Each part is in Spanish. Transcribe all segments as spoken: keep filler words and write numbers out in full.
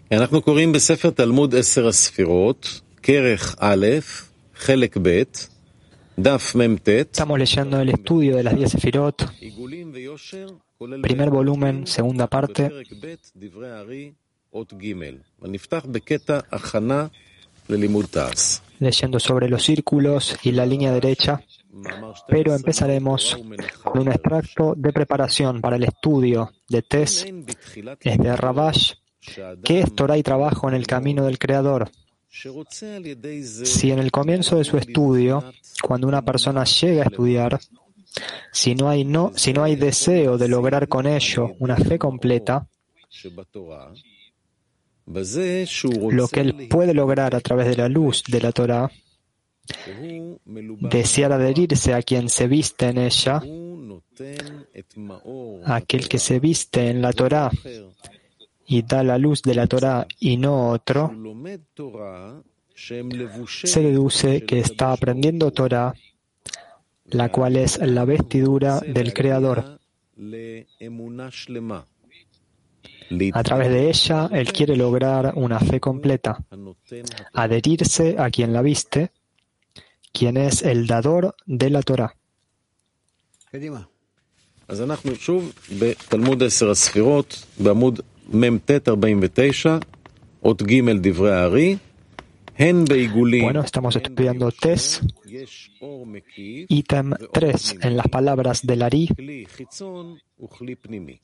אנחנו קוראים בספר תלמוד עשר הספירות, כרך א', חלק ב', דף מ"ט. Estamos leyendo el estudio de las diez sefirot, primer volumen, segunda parte. בפרק ב', דברי הארי, אות ג'. ונפתח בקטע הכנה ללימוד תעש. Leyendo sobre los círculos y la línea derecha, pero empezaremos con un extracto de preparación para el estudio de Tes, es de Rabash, que es Torah y trabajo en el camino del Creador. Si en el comienzo de su estudio, cuando una persona llega a estudiar, si no hay, no, si no hay deseo de lograr con ello una fe completa, lo que él puede lograr a través de la luz de la Torah, desear adherirse a quien se viste en ella, aquel que se viste en la Torah y da la luz de la Torah y no otro, se deduce que está aprendiendo Torah, la cual es la vestidura del Creador. A través de ella, él quiere lograr una fe completa, adherirse a quien la viste, quien es el dador de la Torah. אז אנחנו שוב בתלמוד עשר הספירות, בעמוד מ"ט ארבעים ותשע, אות ג' דברי הארי, הן בעיגולים. Bueno, estamos estudiando Tes, ítem tres, en las palabras del Ari. כלי חיצון וכלי פנימי.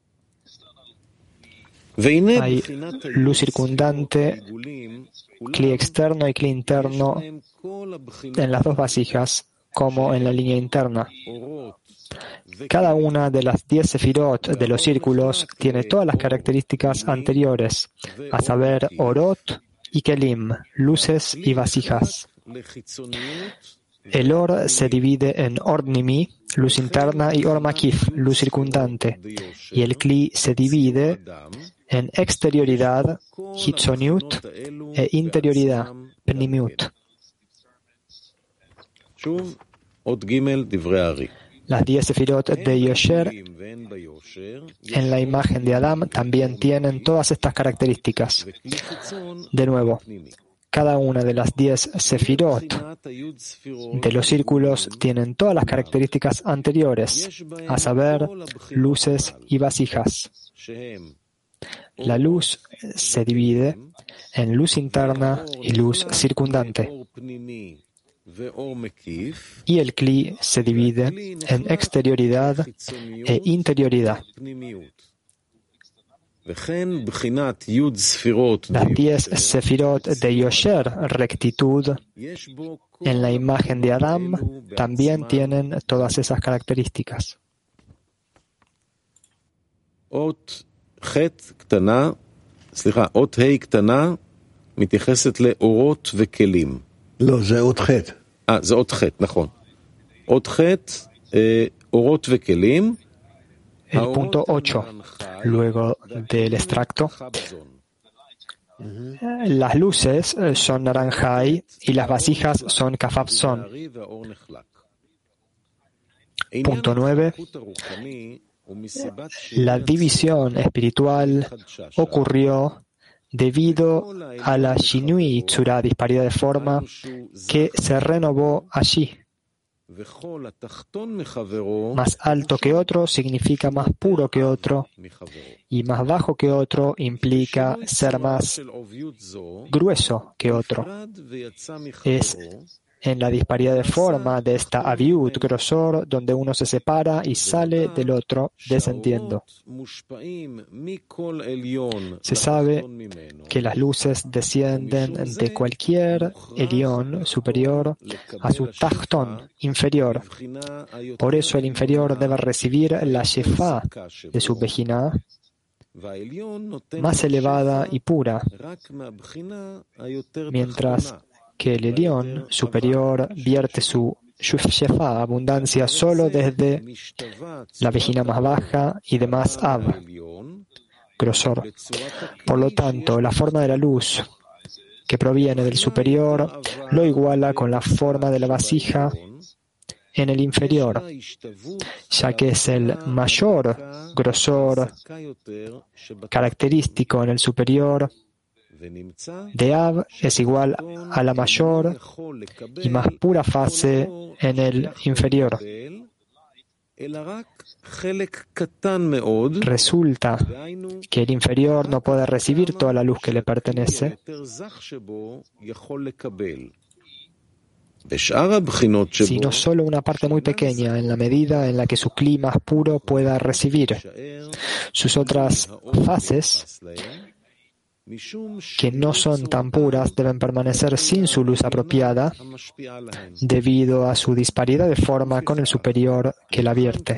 והנה Hay בחינת luz circundante, cli externo y cli interno en las dos vasijas, como en la línea interna. Cada una de las diez sefirot de los círculos tiene todas las características anteriores, a saber, orot y kelim, luces y vasijas. El or se divide en or nimi, luz interna, y or makif, luz circundante, y el kli se divide en exterioridad, hitzoniut, e interioridad, pnimiut. שוב, אות ג' דברי הארי. Las diez sefirot de Yosher en la imagen de Adam también tienen todas estas características. De nuevo, cada una de las diez sefirot de los círculos tienen todas las características anteriores, a saber, luces y vasijas. La luz se divide en luz interna y luz circundante. Y el kli se divide en exterioridad e interioridad. Las diez sefirot de Yosher, rectitud, en la imagen de Adam, también tienen todas esas características. אות ח' קטנה, סליחה, אות ה' קטנה מתייחסת לאורות וכלים. לא, זה אות ח'. אה, זה אות ח', נכון. אות ח', אה, אורות וכלים. El punto ocho, luego del extracto. Las luces son naranjai y las vasijas son kafabson. Punto nueve. La división espiritual ocurrió debido a la Shinui Tzura, disparidad de forma, que se renovó allí. Más alto que otro significa más puro que otro, y más bajo que otro implica ser más grueso que otro. Es en la disparidad de forma de esta aviut, grosor, donde uno se separa y sale del otro, descendiendo. Se sabe que las luces descienden de cualquier elión superior a su tachtón inferior. Por eso el inferior debe recibir la shefá de su vejina más elevada y pura, mientras que el Elión superior vierte su Shefá, abundancia, solo desde la vejina más baja y de más Ab, grosor. Por lo tanto, la forma de la luz que proviene del superior lo iguala con la forma de la vasija en el inferior, ya que es el mayor grosor característico en el superior de Av es igual a la mayor y más pura fase en el inferior. Resulta que el inferior no puede recibir toda la luz que le pertenece, sino solo una parte muy pequeña, en la medida en la que su cli más puro pueda recibir. Sus otras fases, que no son tan puras, deben permanecer sin su luz apropiada debido a su disparidad de forma con el superior que la vierte.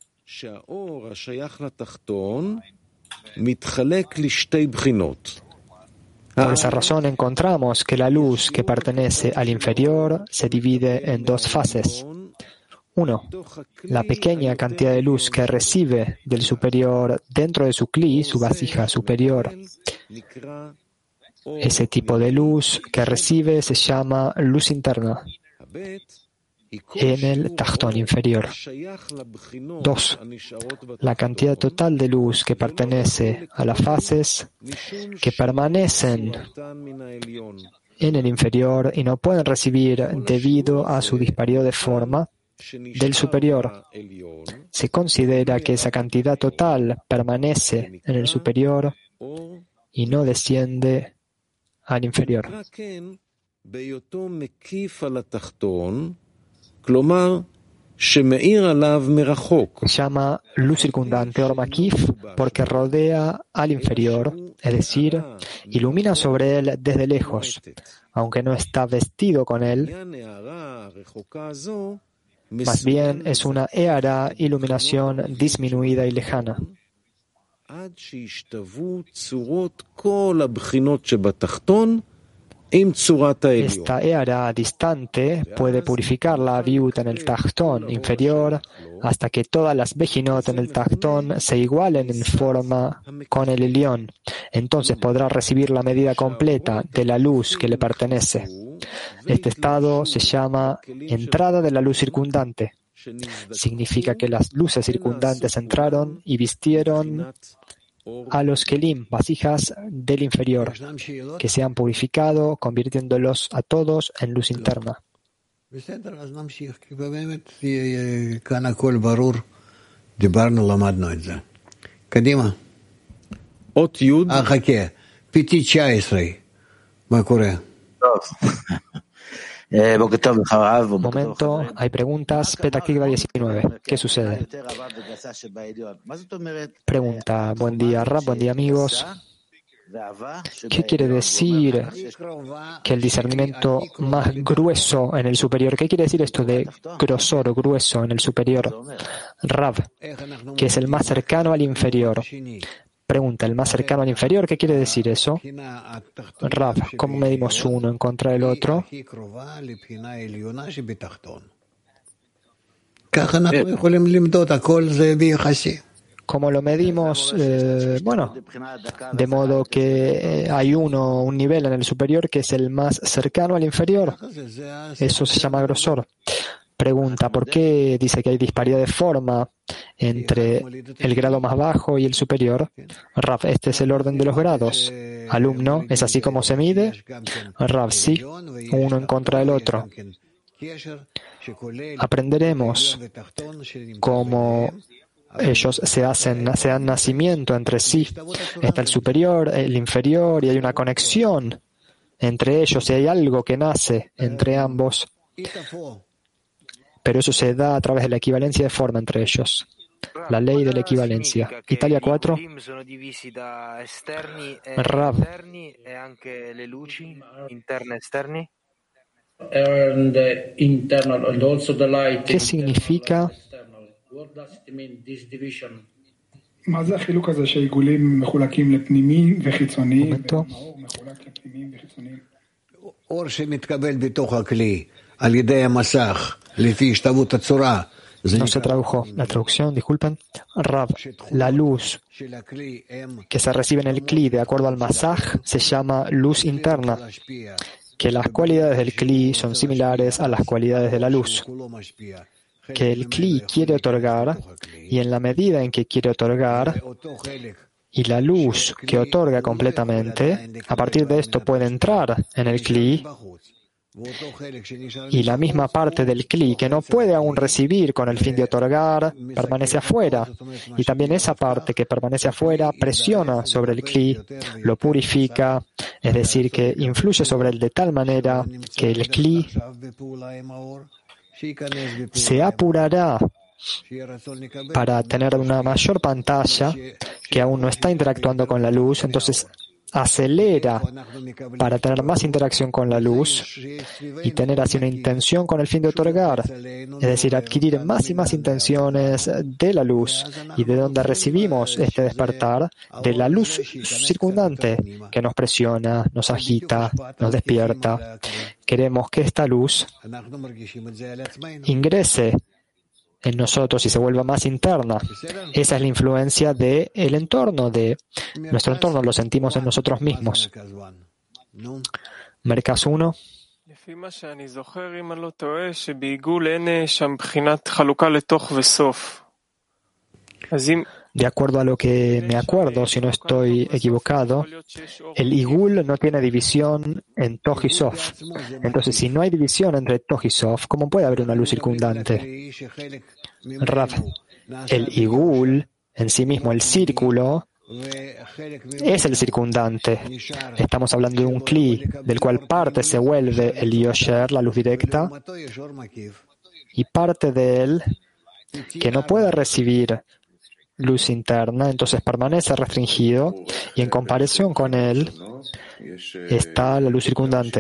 Por esa razón encontramos que la luz que pertenece al inferior se divide en dos fases. Uno, la pequeña cantidad de luz que recibe del superior dentro de su cli, su vasija superior. Ese tipo de luz que recibe se llama luz interna en el tachtón inferior. Dos, la cantidad total de luz que pertenece a las fases que permanecen en el inferior y no pueden recibir debido a su disparidad de forma del superior. Se considera que esa cantidad total permanece en el superior y no desciende al inferior. Se llama luz circundante o makif porque rodea al inferior, es decir, ilumina sobre él desde lejos, aunque no está vestido con él. Más bien es una eara, iluminación disminuida y lejana. Esta eara distante puede purificar la aviut en el tachtón inferior hasta que todas las bejinot en el tachtón se igualen en forma con el elión. Entonces podrá recibir la medida completa de la luz que le pertenece. Este estado se llama entrada de la luz circundante. Significa que las luces circundantes entraron y vistieron a los kelim, vasijas del inferior, que se han purificado, convirtiéndolos a todos en luz interna. Momento, hay preguntas. Petah Tikva diecinueve. ¿Qué sucede? Pregunta. Buen día, Rab. Buen día, amigos. ¿Qué quiere decir que el discernimiento más grueso en el superior? ¿Qué quiere decir esto de grosor, grueso en el superior? Rab, que es el más cercano al inferior. Pregunta, ¿el más cercano al inferior? ¿Qué quiere decir eso? Rav, ¿cómo medimos uno en contra del otro? ¿Cómo lo medimos? Eh, bueno, de modo que eh, hay uno, un nivel en el superior que es el más cercano al inferior. Eso se llama grosor. Pregunta, ¿por qué dice que hay disparidad de forma entre el grado más bajo y el superior? Rav, este es el orden de los grados. Alumno, ¿es así como se mide? Rav, sí, uno en contra del otro. Aprenderemos cómo ellos se hacen, se dan nacimiento entre sí. Está el superior, el inferior, y hay una conexión entre ellos, y hay algo que nace entre ambos. Pero eso se da a través de la equivalencia de forma entre ellos. La ley de la equivalencia. Italia cuatro. Rav. ¿Qué significa? Momento. No se tradujo la traducción, disculpen. Rav, la luz que se recibe en el Kli de acuerdo al masaj se llama luz interna, que las cualidades del Kli son similares a las cualidades de la luz, que el Kli quiere otorgar, y en la medida en que quiere otorgar, y la luz que otorga completamente, a partir de esto puede entrar en el Kli, y la misma parte del Kli que no puede aún recibir con el fin de otorgar, permanece afuera. Y también esa parte que permanece afuera presiona sobre el Kli, lo purifica, es decir, que influye sobre él de tal manera que el Kli se apurará para tener una mayor pantalla que aún no está interactuando con la luz, entonces acelera para tener más interacción con la luz y tener así una intención con el fin de otorgar, es decir, adquirir más y más intenciones de la luz y de donde recibimos este despertar, de la luz circundante que nos presiona, nos agita, nos despierta. Queremos que esta luz ingrese en nosotros y se vuelva más interna. Esa es la influencia del entorno, de nuestro entorno, lo sentimos en nosotros mismos. Mercas uno. De acuerdo a lo que me acuerdo, si no estoy equivocado, el Igul no tiene división en Toj y Sof. Entonces, si no hay división entre Toj y Sof, ¿cómo puede haber una luz circundante? Rav, el Igul, en sí mismo, el círculo, es el circundante. Estamos hablando de un Kli, del cual parte se vuelve el Yosher, la luz directa, y parte de él, que no puede recibir luz interna, entonces permanece restringido, y en comparación con él está la luz circundante.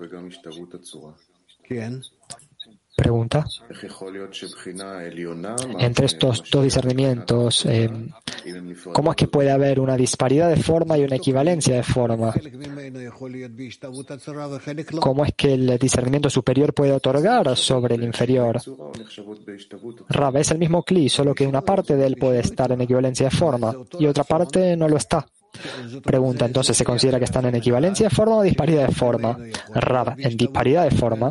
Pregunta. Entre estos dos discernimientos, eh, ¿cómo es que puede haber una disparidad de forma y una equivalencia de forma? ¿Cómo es que el discernimiento superior puede otorgar sobre el inferior? Rav, es el mismo Kli, solo que una parte de él puede estar en equivalencia de forma y otra parte no lo está. Pregunta, entonces, ¿se considera que están en equivalencia de forma o disparidad de forma? Rav, en disparidad de forma.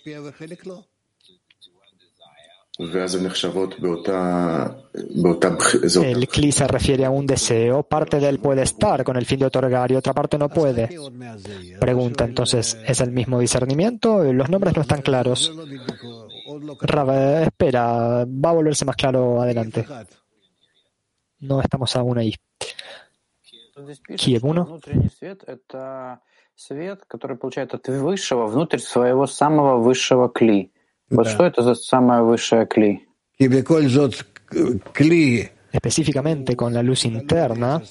El Kli se refiere a un deseo, parte de él puede estar con el fin de otorgar y otra parte no puede. Pregunta, entonces, ¿es el mismo discernimiento? Los nombres no están claros. Rav, espera, va a volverse más claro adelante. No estamos aún ahí. Kiev uno. Вот что это за самое высшее кли? Específicamente con la luz interna,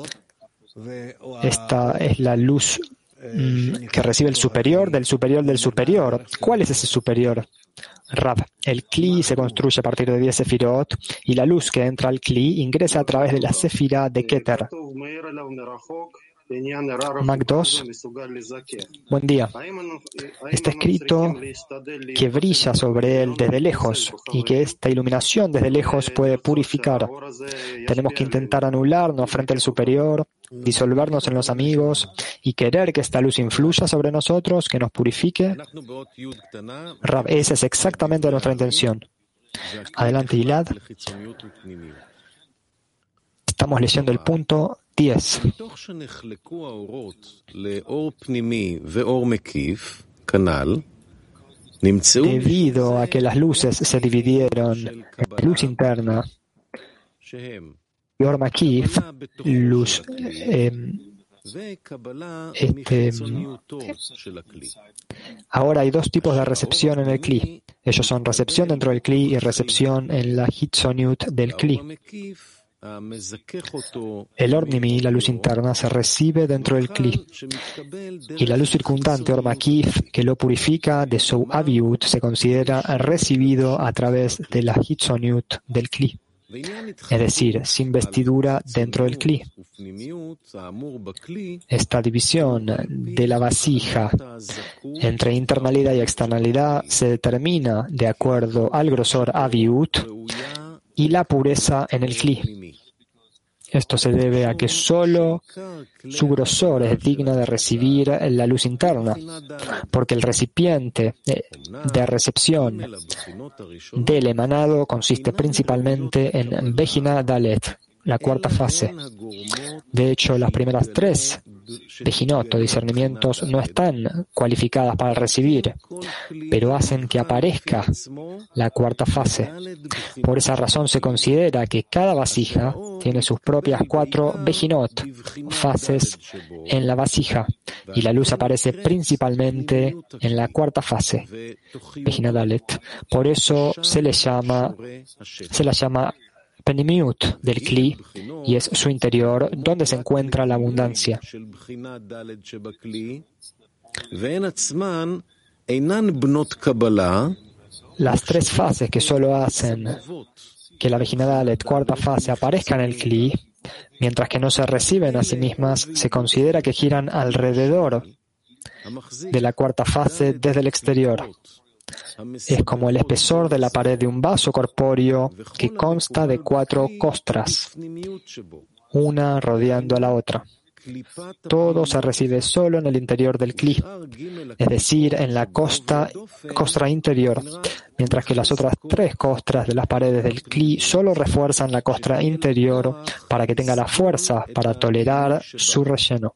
esta es la luz mm, que recibe el superior del superior del superior. ¿Cuál es ese superior? Rav, el Kli se construye a partir de diez sefirot y la luz que entra al Kli ingresa a través de la sefira de Keter. Mac dos. Buen día. Está escrito que brilla sobre él desde lejos y que esta iluminación desde lejos puede purificar. Tenemos que intentar anularnos frente al superior, disolvernos en los amigos y querer que esta luz influya sobre nosotros, que nos purifique. Rav, esa es exactamente nuestra intención. Adelante, Gilad. Estamos leyendo el punto diez. Debido a que las luces se dividieron en luz interna y Or Makif, luz eh, este, ahora hay dos tipos de recepción en el Kli. Ellos son recepción dentro del Kli y recepción en la Hitzoniut del Kli. El Ornimi, la luz interna, se recibe dentro del Kli. Y la luz circundante, Or Makif, que lo purifica de su Aviut, se considera recibido a través de la Hitzoniut del Kli. Es decir, sin vestidura dentro del Kli. Esta división de la vasija entre internalidad y externalidad se determina de acuerdo al grosor Aviut y la pureza en el Kli. Esto se debe a que solo su grosor es digna de recibir la luz interna, porque el recipiente de recepción del emanado consiste principalmente en Bejina Dalet, la cuarta fase. De hecho, las primeras tres Bejinot o discernimientos no están cualificadas para recibir, pero hacen que aparezca la cuarta fase. Por esa razón se considera que cada vasija tiene sus propias cuatro Bejinot, fases en la vasija, y la luz aparece principalmente en la cuarta fase, Bejina Dalet. Por eso se le llama, se la llama Penimiut del Kli, y es su interior donde se encuentra la abundancia. Las tres fases que solo hacen que la Bejina Dalet, cuarta fase, aparezca en el Kli, mientras que no se reciben a sí mismas, se considera que giran alrededor de la cuarta fase desde el exterior. Es como el espesor de la pared de un vaso corpóreo que consta de cuatro costras, una rodeando a la otra. Todo se recibe solo en el interior del Kli, es decir, en la costa, costra interior, mientras que las otras tres costras de las paredes del Kli solo refuerzan la costra interior para que tenga la fuerza para tolerar su relleno.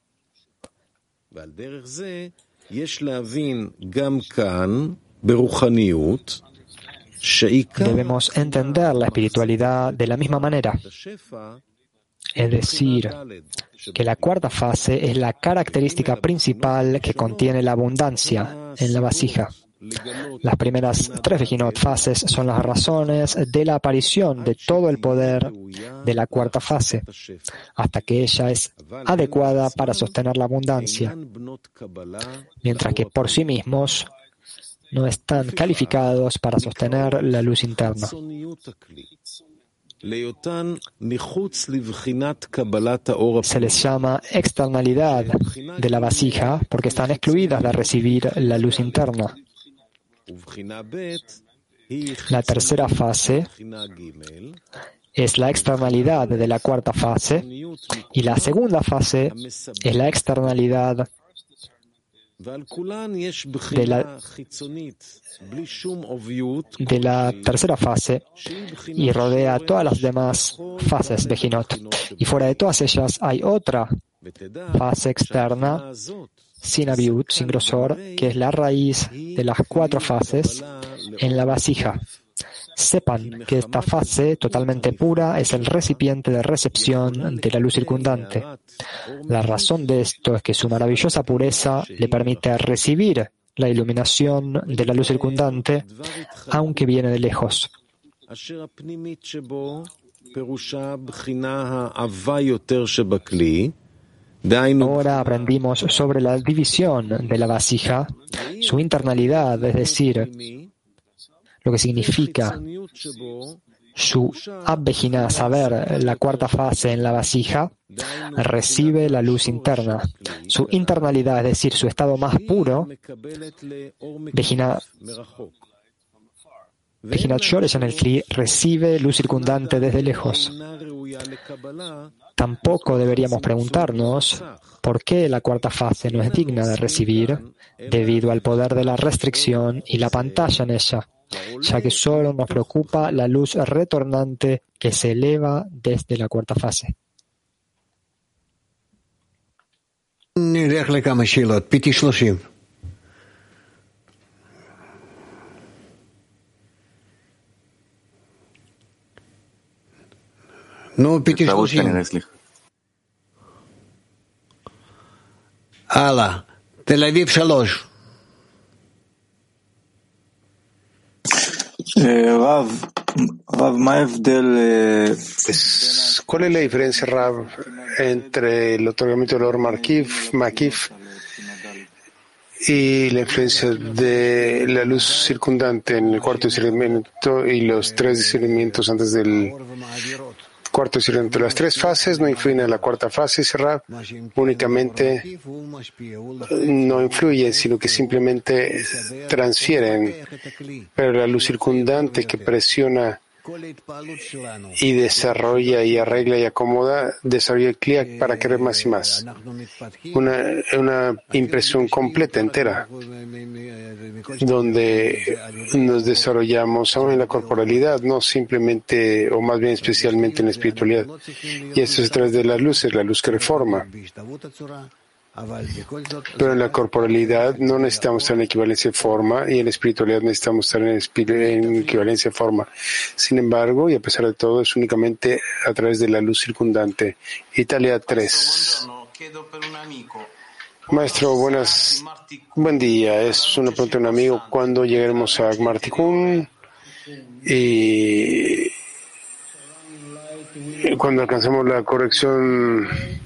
Debemos entender la espiritualidad de la misma manera, es decir, que la cuarta fase es la característica principal que contiene la abundancia en la vasija. Las primeras tres Bejinot fases son las razones de la aparición de todo el poder de la cuarta fase, hasta que ella es adecuada para sostener la abundancia, mientras que por sí mismos no están calificados para sostener la luz interna. Se les llama externalidad de la vasija porque están excluidas de recibir la luz interna. La tercera fase es la externalidad de la cuarta fase y la segunda fase es la externalidad de la, de la tercera fase y rodea todas las demás fases Bejinot. Y fuera de todas ellas hay otra fase externa, sin abiut, sin grosor, que es la raíz de las cuatro fases en la vasija. Sepan que esta fase totalmente pura es el recipiente de recepción de la luz circundante. La razón de esto es que su maravillosa pureza le permite recibir la iluminación de la luz circundante, aunque viene de lejos. Ahora aprendimos sobre la división de la vasija, su internalidad, es decir, lo que significa su Ab-Bejina, saber la cuarta fase en la vasija, recibe la luz interna. Su internalidad, es decir, su estado más puro, Bejina, Bejinat Shoresh en el Kli, recibe luz circundante desde lejos. Tampoco deberíamos preguntarnos por qué la cuarta fase no es digna de recibir, debido al poder de la restricción y la pantalla en ella, ya que solo nos preocupa la luz retornante que se eleva desde la cuarta fase. נו, פיתי שלושים. הלאה, תל אביב שלוש. רב, רב, מה ההבדל? ¿Cuál es la diferencia, Rav, entre el otorgamiento del Or Makif, Makif y la influencia de la luz circundante en el cuarto discernimiento y los tres discernimientos antes del cuarto discernimiento? Las tres fases no influyen en la cuarta fase, Rav, únicamente no influyen, sino que simplemente transfieren. Pero la luz circundante que presiona y desarrolla y arregla y acomoda, desarrolla el Kli para querer más y más. Una, una impresión completa, entera, donde nos desarrollamos aún en la corporalidad, no simplemente, o más bien especialmente en la espiritualidad. Y eso es a través de la luz, es la luz que reforma. Pero en la corporalidad no necesitamos estar en equivalencia de forma y en la espiritualidad necesitamos estar en, en equivalencia de forma. Sin embargo, y a pesar de todo, es únicamente a través de la luz circundante. Italia tres. Maestro, buenas, buen día. Es una pregunta de un amigo. ¿Cuándo llegaremos a Gmartikun? Y cuando alcancemos la corrección.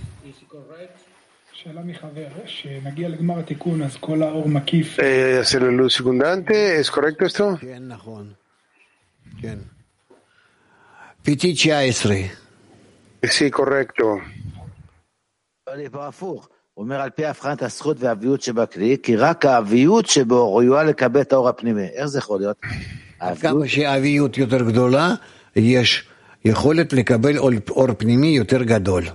Eh, hacer la luz circundante, ¿es correcto esto? Sí, correcto. אומר על פי הבחנת הזכות והאביות שבכלי, כי רק האביות שבו ראויה לקבל את האור הפנימי. איך זה יכול להיות? כמה שהאביות יותר גדולה, יש יכולת לקבל אור פנימי יותר גדול.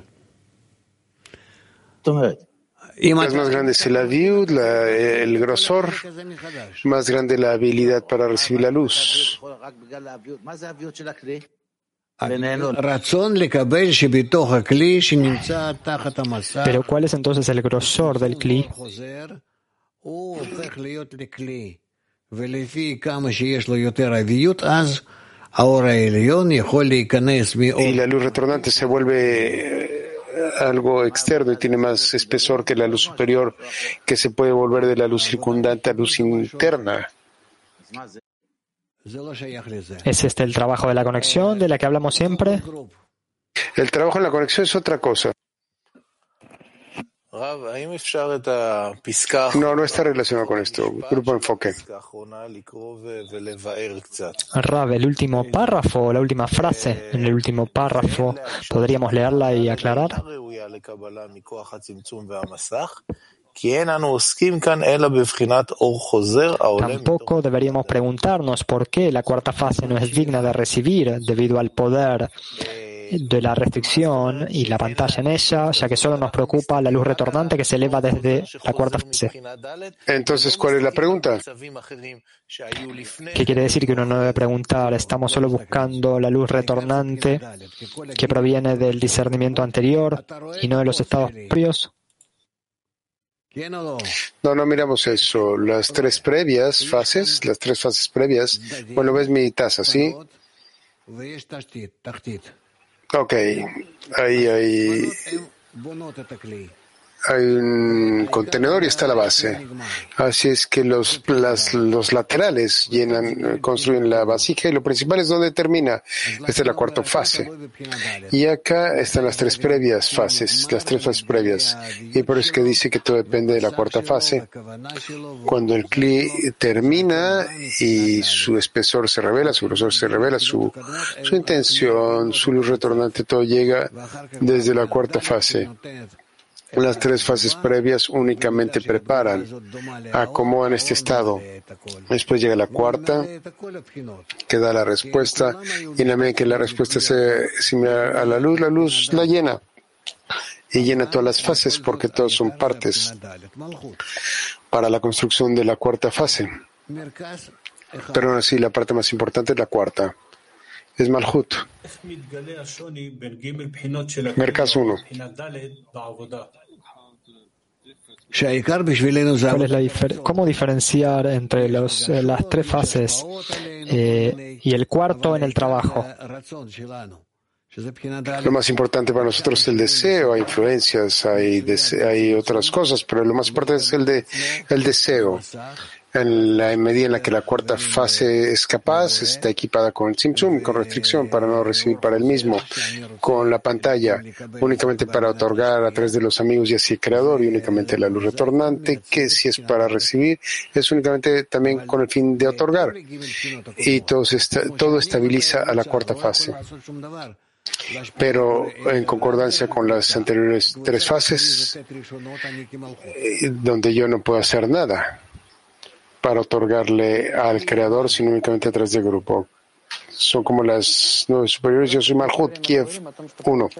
זאת אומרת, Es más grande es la viud, la, el grosor, más grande la habilidad para recibir la luz. Pero ¿cuál es entonces el grosor del Kli? Y la luz retornante se vuelve algo externo y tiene más espesor que la luz superior, que se puede volver de la luz circundante a luz interna. ¿Es este el trabajo de la conexión de la que hablamos siempre? El trabajo en la conexión es otra cosa. No, no está relacionado con esto. Grupo Enfoque. Rav, el último párrafo, la última frase en el último párrafo, ¿podríamos leerla y aclarar? Tampoco deberíamos preguntarnos por qué la cuarta fase no es digna de recibir debido al poder de la restricción y la pantalla en ella, ya que solo nos preocupa la luz retornante que se eleva desde la cuarta fase. Entonces, ¿cuál es la pregunta? ¿Qué quiere decir que uno no debe preguntar? ¿Estamos solo buscando la luz retornante que proviene del discernimiento anterior y no de los estados propios? No, no miramos eso. Las tres previas fases, las tres fases previas. Bueno, ves mi taza, ¿sí? Ok, ahí hay, hay un contenedor y está la base. Así es que los, las, los laterales llenan, construyen la vasija y lo principal es donde termina. Esta es la cuarta fase. Y acá están las tres previas fases, las tres fases previas. Y por eso es que dice que todo depende de la cuarta fase. Cuando el Kli termina y su espesor se revela, su grosor se revela, su, su intención, su luz retornante, todo llega desde la cuarta fase. Las tres fases previas únicamente preparan, acomodan este estado. Después llega la cuarta, que da la respuesta, y en la medida que la respuesta se similar a la luz, la luz la llena. Y llena todas las fases porque todas son partes para la construcción de la cuarta fase. Pero aún así, la parte más importante es la cuarta. Es Malhut. Merkaz uno. ¿Cuál es la difer- ¿Cómo diferenciar entre los, eh, las tres fases eh, y el cuarto en el trabajo? Lo más importante para nosotros es el deseo. Hay influencias, hay, dese- hay otras cosas, pero lo más importante es el, de, el deseo. En la medida en la que la cuarta fase es capaz, está equipada con el Tzimtzum, con restricción para no recibir para él mismo, con la pantalla, únicamente para otorgar a través de los amigos y así el creador, y únicamente la luz retornante, que si es para recibir, es únicamente también con el fin de otorgar. Y todo, esta, todo estabiliza a la cuarta fase. Pero en concordancia con las anteriores tres fases, donde yo no puedo hacer nada para otorgarle al creador, sino únicamente a través del grupo. son como las nueve superiores. Yo soy Malhut, Kiev uno.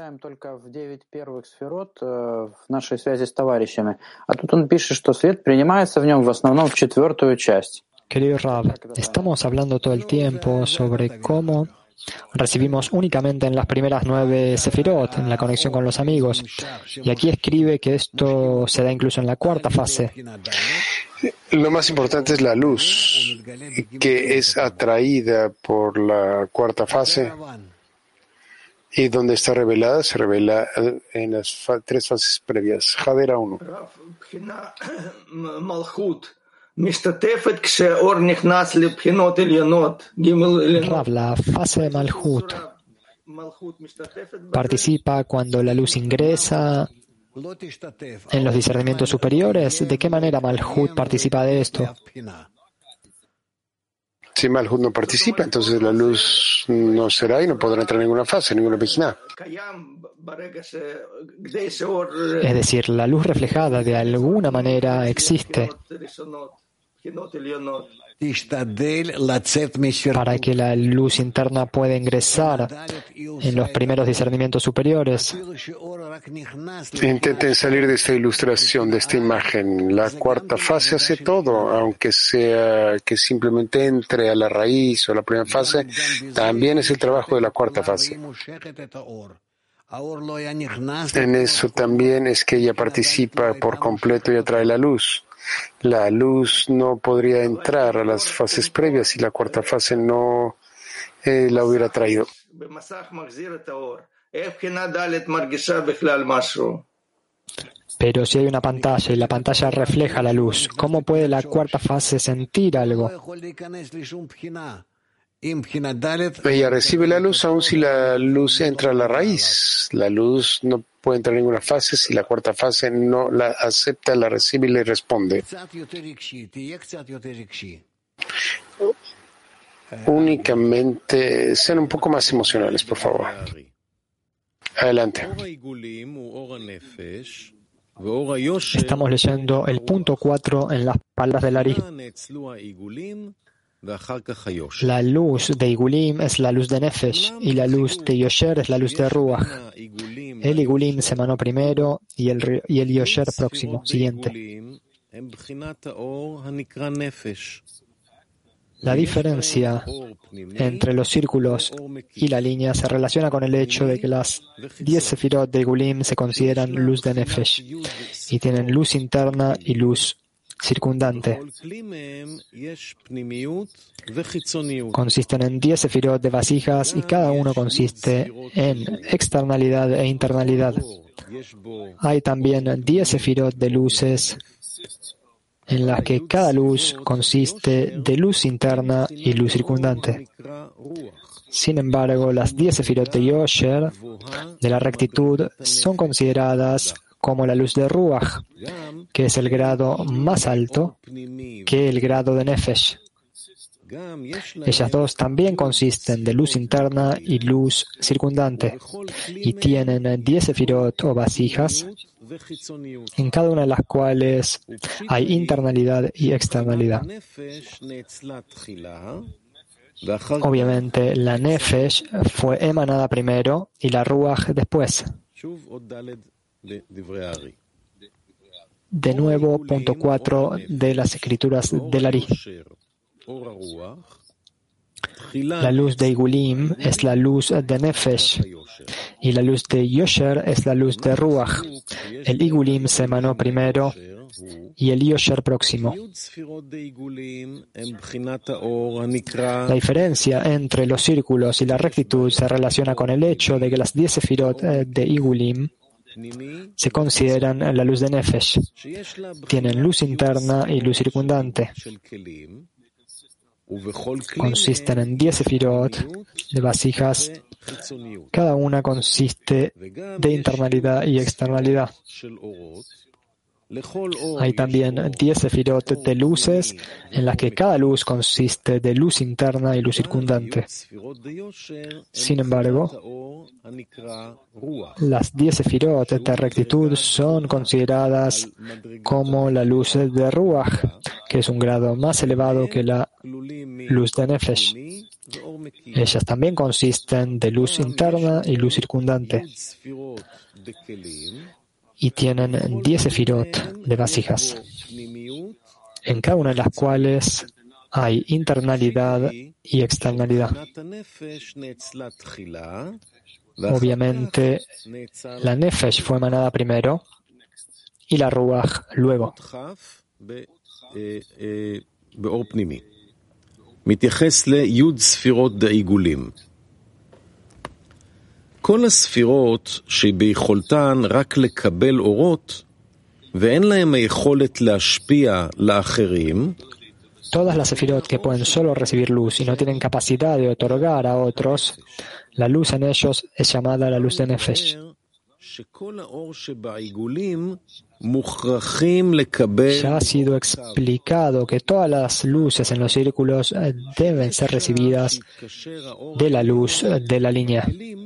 В нашей связи с товарищами. А тут он пишет, что свет принимается в нем в основном в четвертую часть. Querido Rav, estamos hablando todo el tiempo sobre cómo recibimos únicamente en las primeras nueve sefirot, en la conexión con los amigos. Y aquí escribe que esto se da incluso en la cuarta fase. Lo más importante es la luz, que es atraída por la cuarta fase. Y donde está revelada, se revela en las fa- tres fases previas. Jadera uno. Rav, la fase de Malhut participa cuando la luz ingresa en los discernimientos superiores. ¿De qué manera Malhut participa de esto? Si Malhut no participa, entonces la luz no será y no podrá entrar en ninguna fase, ninguna vigina. Es decir, la luz reflejada de alguna manera existe para que la luz interna pueda ingresar en los primeros discernimientos superiores. Intenten salir de esta ilustración, de esta imagen. La cuarta fase hace todo, aunque sea que simplemente entre a la raíz o a la primera fase, también es el trabajo de la cuarta fase. En eso también es que ella participa por completo y atrae la luz. La luz no podría entrar a las fases previas si la cuarta fase no eh, la hubiera traído. Pero si hay una pantalla y la pantalla refleja la luz, ¿cómo puede la cuarta fase sentir algo? Ella recibe la luz aun si la luz entra a la raíz. La luz no puede entrar en ninguna fase si la cuarta fase no la acepta, la recibe y le responde. Únicamente sean un poco más emocionales, por favor. Adelante. Estamos leyendo el punto cuatro en las palabras del Ari. La luz de Igulim es la luz de Nefesh y la luz de Yosher es la luz de Ruach. El Igulim se emanó primero y el, y el Yosher próximo, siguiente. La diferencia entre los círculos y la línea se relaciona con el hecho de que las diez sefirot de Igulim se consideran luz de Nefesh y tienen luz interna y luz circundante. Consisten en diez sefirot de vasijas y cada uno consiste en externalidad e internalidad. Hay también diez sefirot de luces en las que cada luz consiste de luz interna y luz circundante. Sin embargo, las diez sefirot de Yosher, de la rectitud, son consideradas como la luz de Ruach, que es el grado más alto que el grado de Nefesh. Ellas dos también consisten de luz interna y luz circundante, y tienen diez sefirot o vasijas, en cada una de las cuales hay internalidad y externalidad. Obviamente, la Nefesh fue emanada primero y la Ruach después. De nuevo, punto cuatro de las escrituras del Ari. La luz de Igulim es la luz de Nefesh y la luz de Yosher es la luz de Ruach. El Igulim se emanó primero y el Yosher próximo. La diferencia entre los círculos y la rectitud se relaciona con el hecho de que las diez sefirot de Igulim se consideran la luz de Nefesh. Tienen luz interna y luz circundante. Consisten en diez sefirot de vasijas. Cada una consiste de internalidad y externalidad. Hay también diez sefirot de luces en las que cada luz consiste de luz interna y luz circundante. Sin embargo, las diez sefirot de rectitud son consideradas como la luz de Ruach, que es un grado más elevado que la luz de Nefesh. Ellas también consisten de luz interna y luz circundante y tienen diez sefirot de vasijas, en cada una de las cuales hay internalidad y externalidad. Obviamente, la Nefesh fue emanada primero y la Ruach luego. מתייחס ליוד ספירות דעיגולים. כל הספירות שביכולתן רק לקבל אורות ואין להם היכולת להשפיע לאחרים, todas las sefirot que pueden solo recibir luz y no tienen capacidad de otorgar a otros, la luz en ellos es llamada la luz de Nefesh. Ya ha sido explicado que todas las luces en los círculos deben ser recibidas de la luz de la línea.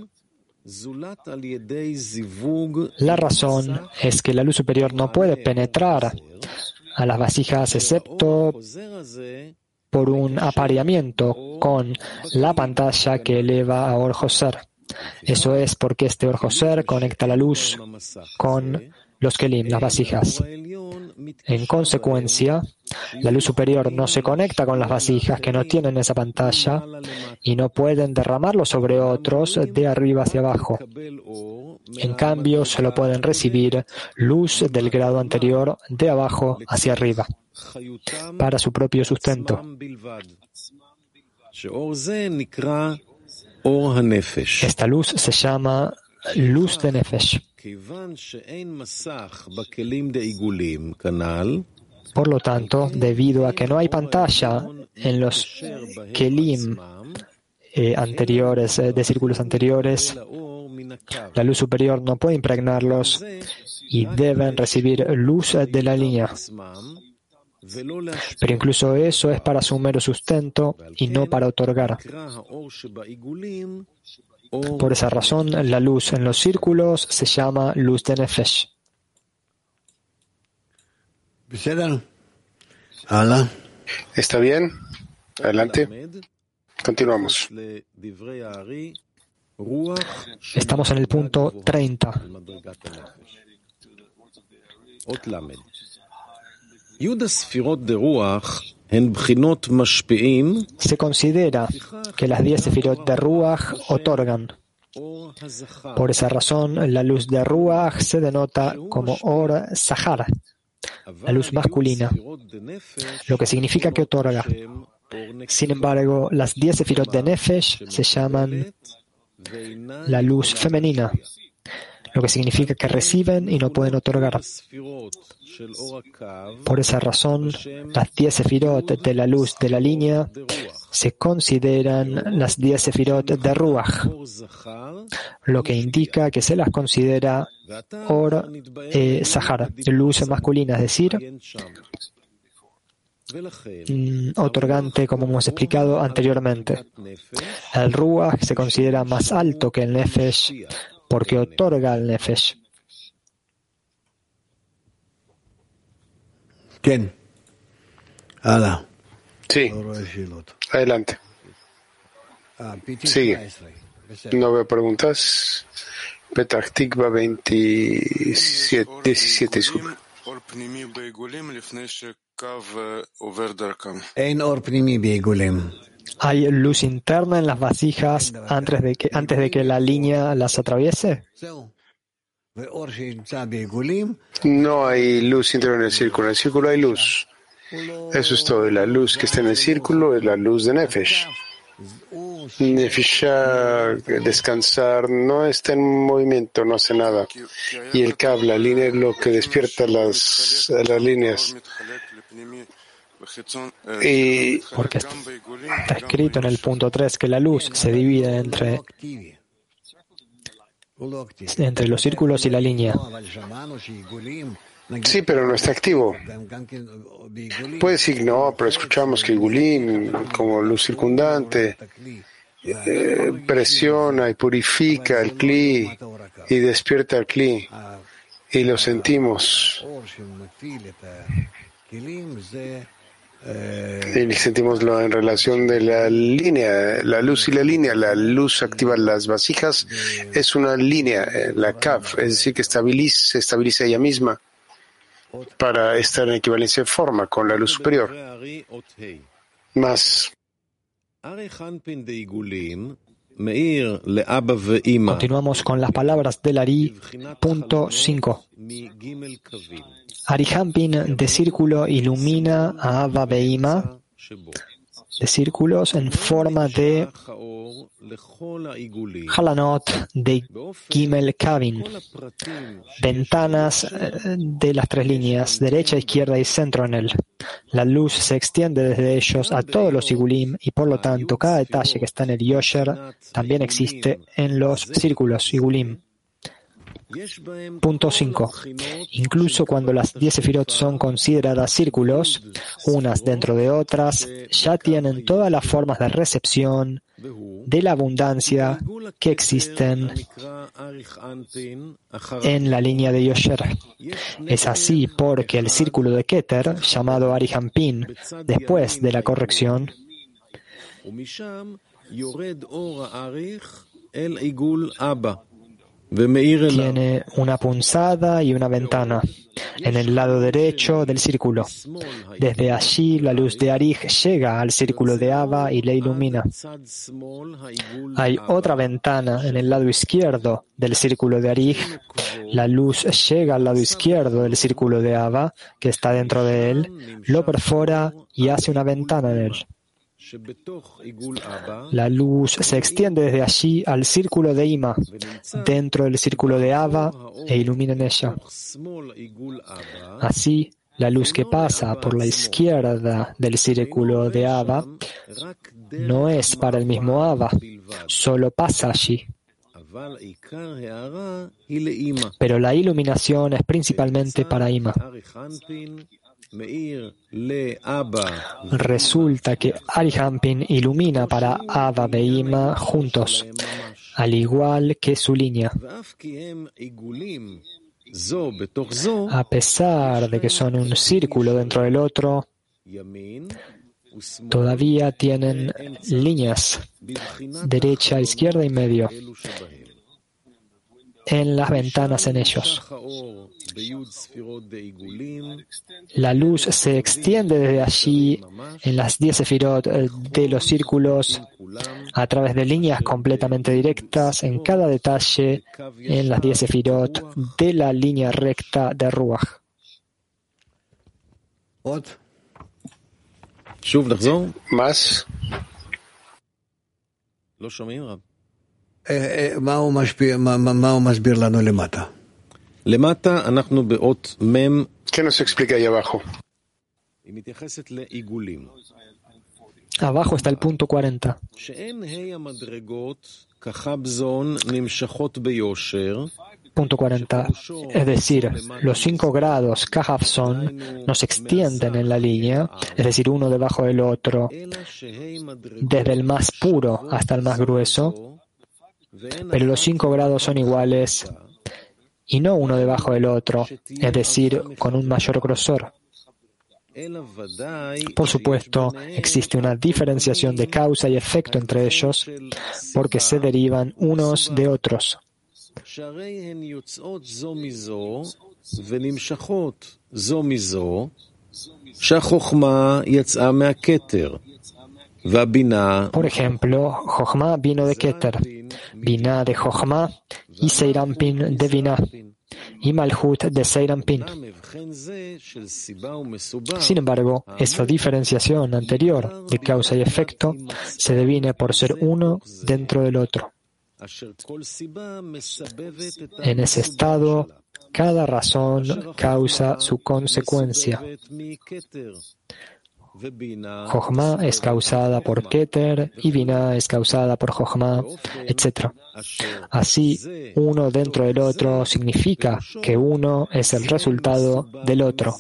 La razón es que la luz superior no puede penetrar a las vasijas excepto por un apareamiento con la pantalla que eleva a Or Joser. Eso es porque este Or Joser conecta la luz con los kelim, las vasijas. En consecuencia, la luz superior no se conecta con las vasijas que no tienen esa pantalla y no pueden derramarlo sobre otros de arriba hacia abajo. En cambio, solo pueden recibir luz del grado anterior de abajo hacia arriba para su propio sustento. Esta luz se llama luz de Nefesh. Por lo tanto, debido a que no hay pantalla en los kelim eh, anteriores, eh, de círculos anteriores, la luz superior no puede impregnarlos y deben recibir luz de la línea. Pero incluso eso es para su mero sustento y no para otorgar. Por esa razón, la luz en los círculos se llama luz de Nefesh. ¿Está bien? Adelante. Continuamos. Estamos en el punto treinta. Se considera que las diez sefirot de Ruach otorgan. Por esa razón, la luz de Ruach se denota como Or Zahar, la luz masculina, lo que significa que otorga. Sin embargo, las diez sefirot de Nefesh se llaman la luz femenina, lo que significa que reciben y no pueden otorgar. Por esa razón, las diez sefirot de la luz de la línea se consideran las diez sefirot de Ruach, lo que indica que se las considera Or eh, Zahar, luz masculina, es decir, mm, otorgante, como hemos explicado anteriormente. El Ruach se considera más alto que el Nefesh porque otorga al Nefesh. ¿Quién? Ala. Sí. Adelante. Sigue. No veo preguntas. Petach Tikva veintisiete, diecisiete. ¿Hay luz interna en las vasijas antes de que, antes de que la línea las atraviese? No hay luz interior en el círculo. En el círculo hay luz. Eso es todo. La luz que está en el círculo es la luz de Nefesh. Nefesh, descansar, no está en movimiento, no hace nada. Y el cable, la línea, es lo que despierta las, las líneas. Y porque está escrito en el punto tres que la luz se divide entre entre los círculos y la línea. Sí, pero no está activo. Puede decir no, pero escuchamos que Gulim, como luz circundante, eh, presiona y purifica el Kli y despierta el Kli y lo sentimos. Y sentimoslo en relación de la línea, la luz y la línea. La luz activa las vasijas, es una línea, la Kav, es decir, que estabiliza, se estabiliza ella misma para estar en equivalencia de forma con la luz superior. Más. Continuamos con las palabras del Ari, punto cinco. Arihampin de círculo ilumina a Abba Beima, de círculos en forma de Halanot de Gimel Kavin, ventanas de las tres líneas, derecha, izquierda y centro en él. La luz se extiende desde ellos a todos los Igulim y por lo tanto cada detalle que está en el Yosher también existe en los círculos Igulim. Punto cinco. Incluso cuando las diez sefirot son consideradas círculos, unas dentro de otras, ya tienen todas las formas de recepción de la abundancia que existen en la línea de Yosher. Es así porque el círculo de Keter, llamado Arihampin, después de la corrección, tiene una punzada y una ventana en el lado derecho del círculo. Desde allí la luz de Arij llega al círculo de Abba y le ilumina. Hay otra ventana en el lado izquierdo del círculo de Arij. La luz llega al lado izquierdo del círculo de Abba, que está dentro de él, lo perfora y hace una ventana en él. La luz se extiende desde allí al círculo de Ima, dentro del círculo de Abba, e ilumina en ella. Así, la luz que pasa por la izquierda del círculo de Abba no es para el mismo Abba, solo pasa allí. Pero la iluminación es principalmente para Ima. Resulta que Arihampin ilumina para Abba e Ima juntos, al igual que su línea. A pesar de que son un círculo dentro del otro, todavía tienen líneas, derecha, izquierda y medio, en las ventanas en ellos. La luz se extiende desde allí en las diez sefirot de los círculos a través de líneas completamente directas en cada detalle en las diez sefirot de la línea recta de Ruach. Más. מה הוא משפיע, מה, מה הוא מסביר לנו למטה? למטה אנחנו באות מם. ¿Qué nos explica ahí abajo? היא מתייחסת לעיגולים. Abajo está el punto cuarenta. שאין ה' המדרגות כחבזון נמשכות ביושר. Punto cuarenta. Es decir, los cinco grados Kahafson no se extienden en la línea, es decir, uno debajo del otro, desde el más puro hasta el más grueso, pero los cinco grados son iguales y no uno debajo del otro, es decir, con un mayor grosor. Por supuesto, existe una diferenciación de causa y efecto entre ellos porque se derivan unos de otros. Por ejemplo, Jochma vino de Keter, Binah de Jochma y Seirampin de Binah, y Malhut de Seirampin. Sin embargo, esa diferenciación anterior de causa y efecto se devine por ser uno dentro del otro. En ese estado, cada razón causa su consecuencia. Jochma es causada por Keter y Binah es causada por Jochma, etcétera. Así, uno dentro del otro significa que uno es el resultado del otro.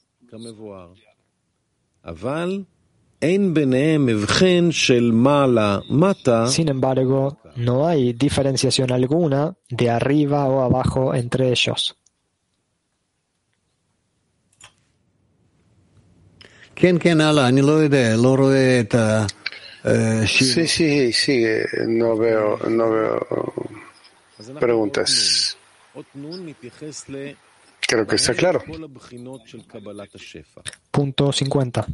Sin embargo, no hay diferenciación alguna de arriba o abajo entre ellos. Sí, sí, sigue. No veo, no veo preguntas. Creo que está claro. Punto cincuenta.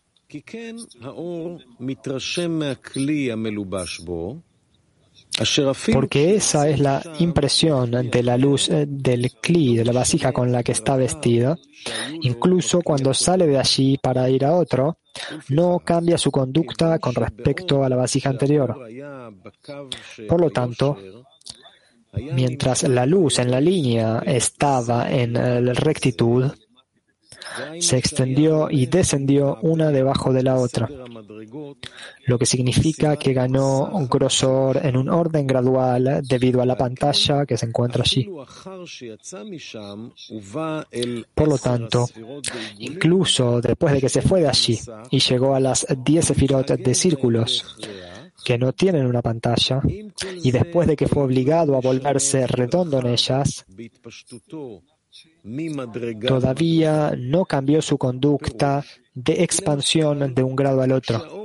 Porque esa es la impresión de la luz del cli, de la vasija con la que está vestida. Incluso cuando sale de allí para ir a otro, no cambia su conducta con respecto a la vasija anterior. Por lo tanto, mientras la luz en la línea estaba en rectitud, se extendió y descendió una debajo de la otra, lo que significa que ganó un grosor en un orden gradual debido a la pantalla que se encuentra allí. Por lo tanto, incluso después de que se fue de allí y llegó a las diez sefirot de círculos que no tienen una pantalla, y después de que fue obligado a volverse redondo en ellas, todavía no cambió su conducta de expansión de un grado al otro.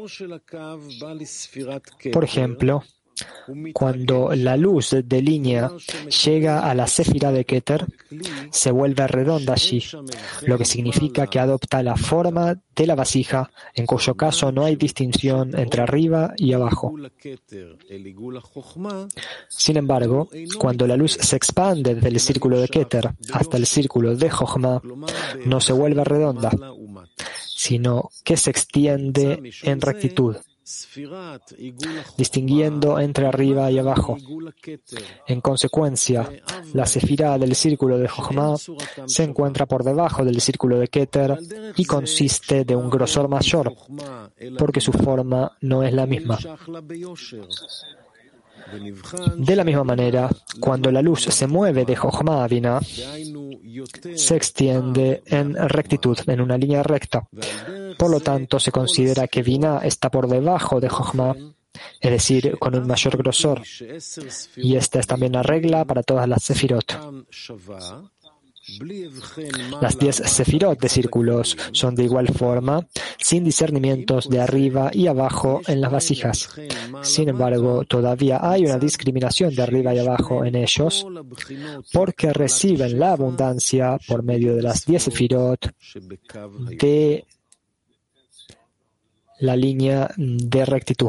Por ejemplo, cuando la luz de línea llega a la Sefirá de Keter, se vuelve redonda allí, lo que significa que adopta la forma de la vasija, en cuyo caso no hay distinción entre arriba y abajo. Sin embargo, cuando la luz se expande desde el círculo de Keter hasta el círculo de Jochma, no se vuelve redonda, sino que se extiende en rectitud, distinguiendo entre arriba y abajo. En consecuencia, la sefirá del círculo de Jochma se encuentra por debajo del círculo de Keter y consiste de un grosor mayor, porque su forma no es la misma. De la misma manera, cuando la luz se mueve de Jochma a Binah, se extiende en rectitud, en una línea recta. Por lo tanto, se considera que Binah está por debajo de Jochma, es decir, con un mayor grosor. Y esta es también la regla para todas las sefirot. Las diez sefirot de círculos son de igual forma, sin discernimientos de arriba y abajo en las vasijas. Sin embargo, todavía hay una discriminación de arriba y abajo en ellos, porque reciben la abundancia por medio de las diez sefirot de la línea de rectitud.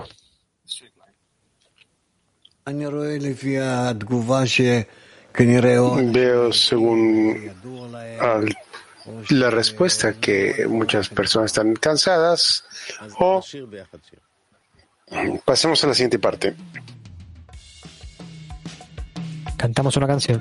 Veo según al, la respuesta que muchas personas están cansadas, o pasemos a la siguiente parte. Cantamos una canción.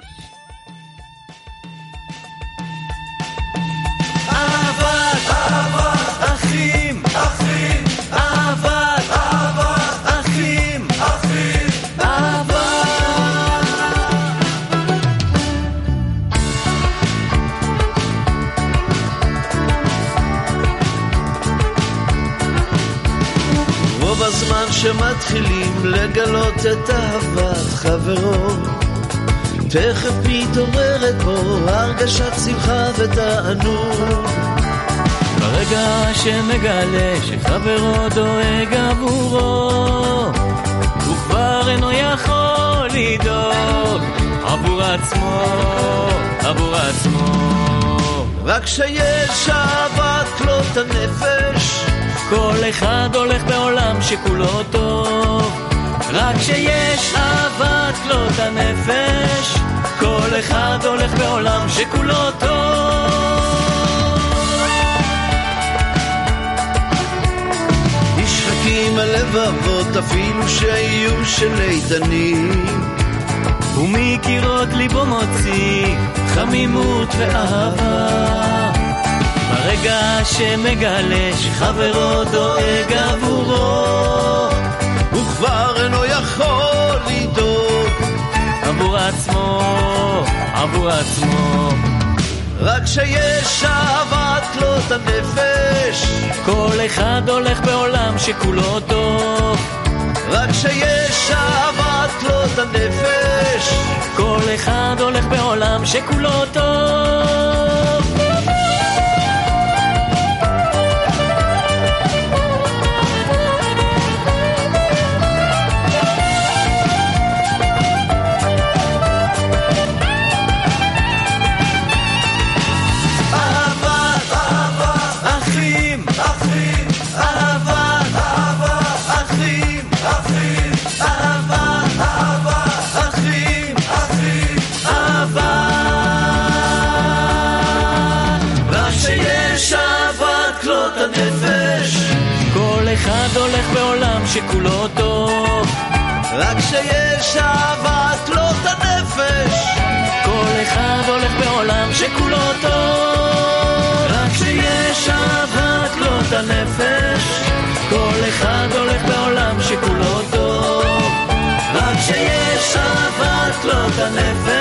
בזמן שמתחילים לגלות את אהבת חברו, תכף מתעוררת בו הרגשת שמחה ותענוג. ברגע שמגלה שחברו דואג עבורו, הוא כבר אינו יכול לדאוג עבור עצמו, עבור עצמו. רק שיש אהבת כלות הנפש, כל אחד הולך בעולם שכולו טוב. רק שיש אהבת כלות הנפש, כל אחד הולך בעולם שכולו טוב. נשחקים הלבבות אפילו שיהיו של איתנים, ומקירות ליבו מוציא חמימות ואהבה. ברגע שמגלה שחברו דואג עבורו, הוא כבר אינו יכול לדאוג עבור עצמו, עבור עצמו. רק שיש אהבת כלות הנפש, כל אחד הולך בעולם שכולו טוב. רק שיש אהבת כלות הנפש, כל אחד הולך בעולם שכולו טוב. שכולו טוב, רק שיש אהבת לא את הנפש, כל אחד הולך בעולם שכולו טוב, רק שיש אהבת לא את הנפש, כל אחד הולך בעולם שכולו טוב, רק שיש אהבת לא את הנפש,